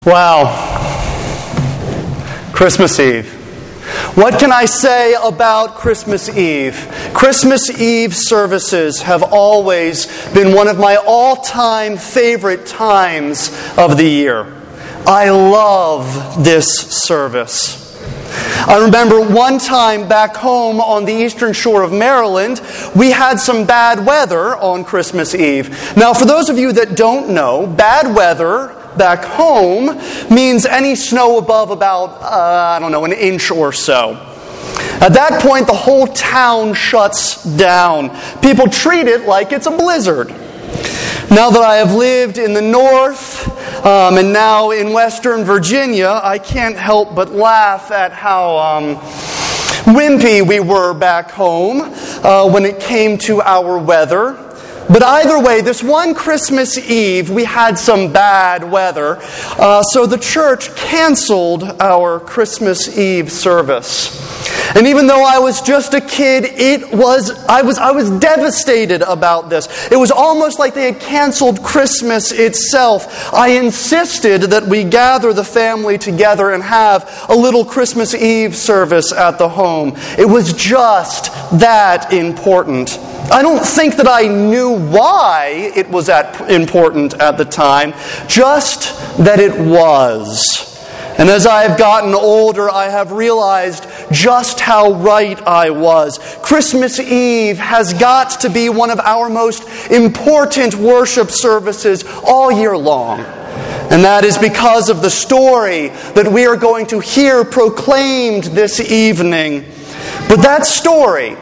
Wow. Christmas Eve. What can I say about Christmas Eve? Christmas Eve services have always been one of my all-time favorite times of the year. I love this service. I remember one time back home on the eastern shore of Maryland, we had some bad weather on Christmas Eve. Now, for those of you that don't know, bad weather back home means any snow above about, an inch or so. At that point, the whole town shuts down. People treat it like it's a blizzard. Now that I have lived in the north and now in Western Virginia, I can't help but laugh at how wimpy we were back home when it came to our weather. But either way, this one Christmas Eve, we had some bad weather, so the church canceled our Christmas Eve service. And even though I was just a kid, I was devastated about this. It was almost like they had canceled Christmas itself. I insisted that we gather the family together and have a little Christmas Eve service at the home. It was just that important. I don't think that I knew why it was that important at the time, just that it was. And as I have gotten older, I have realized just how right I was. Christmas Eve has got to be one of our most important worship services all year long. And that is because of the story that we are going to hear proclaimed this evening. But that story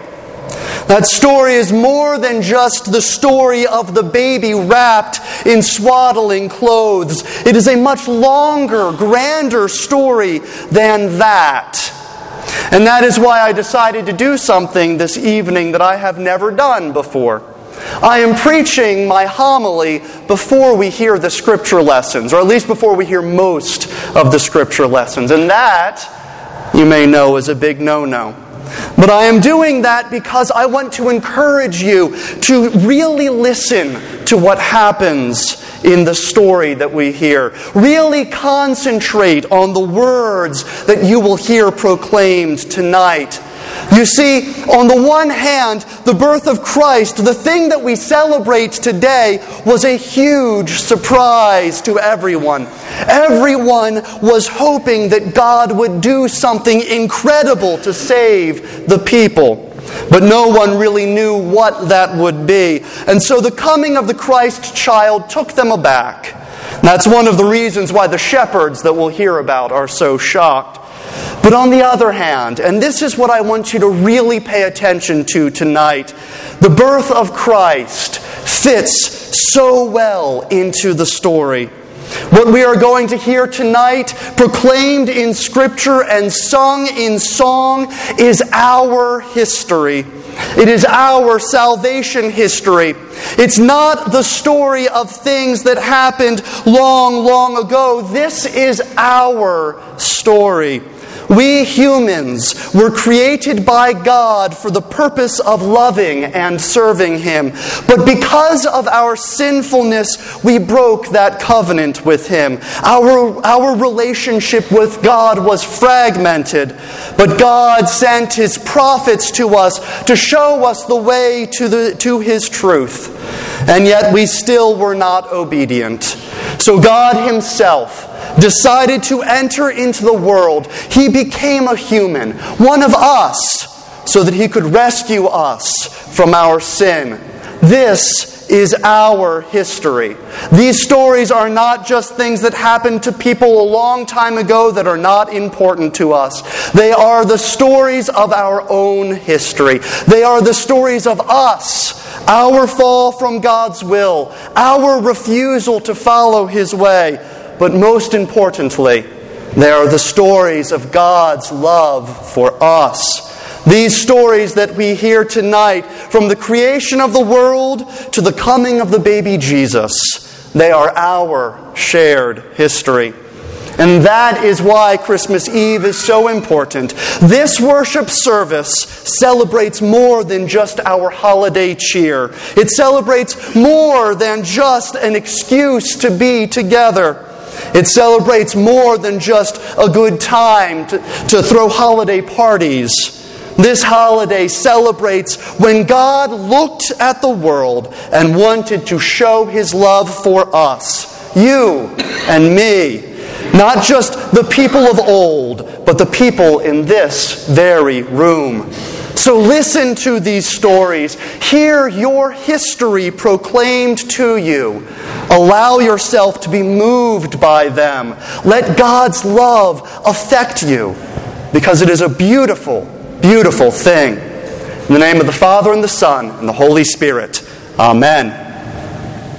is more than just the story of the baby wrapped in swaddling clothes. It is a much longer, grander story than that. And that is why I decided to do something this evening that I have never done before. I am preaching my homily before we hear the scripture lessons, or at least before we hear most of the scripture lessons. And that, you may know, is a big no-no. But I am doing that because I want to encourage you to really listen to what happens in the story that we hear. Really concentrate on the words that you will hear proclaimed tonight. You see, on the one hand, the birth of Christ, the thing that we celebrate today, was a huge surprise to everyone. Everyone was hoping that God would do something incredible to save the people. But no one really knew what that would be. And so the coming of the Christ child took them aback. That's one of the reasons why the shepherds that we'll hear about are so shocked. But on the other hand, and this is what I want you to really pay attention to tonight, the birth of Christ fits so well into the story. What we are going to hear tonight, proclaimed in Scripture and sung in song, is our history. It is our salvation history. It's not the story of things that happened long, long ago. This is our story. We humans were created by God for the purpose of loving and serving Him. But because of our sinfulness, we broke that covenant with Him. Our relationship with God was fragmented. But God sent His prophets to us to show us the way to His truth. And yet we still were not obedient. So God Himself decided to enter into the world. He became a human, one of us, so that He could rescue us from our sin. This is our history. These stories are not just things that happened to people a long time ago that are not important to us. They are the stories of our own history. They are the stories of us, our fall from God's will, our refusal to follow His way. But most importantly, they are the stories of God's love for us. These stories that we hear tonight, from the creation of the world to the coming of the baby Jesus, they are our shared history. And that is why Christmas Eve is so important. This worship service celebrates more than just our holiday cheer. It celebrates more than just an excuse to be together. It celebrates more than just a good time to throw holiday parties. This holiday celebrates when God looked at the world and wanted to show His love for us, you and me. Not just the people of old, but the people in this very room. So listen to these stories. Hear your history proclaimed to you. Allow yourself to be moved by them. Let God's love affect you, because it is a beautiful, beautiful thing. In the name of the Father, and the Son, and the Holy Spirit. Amen.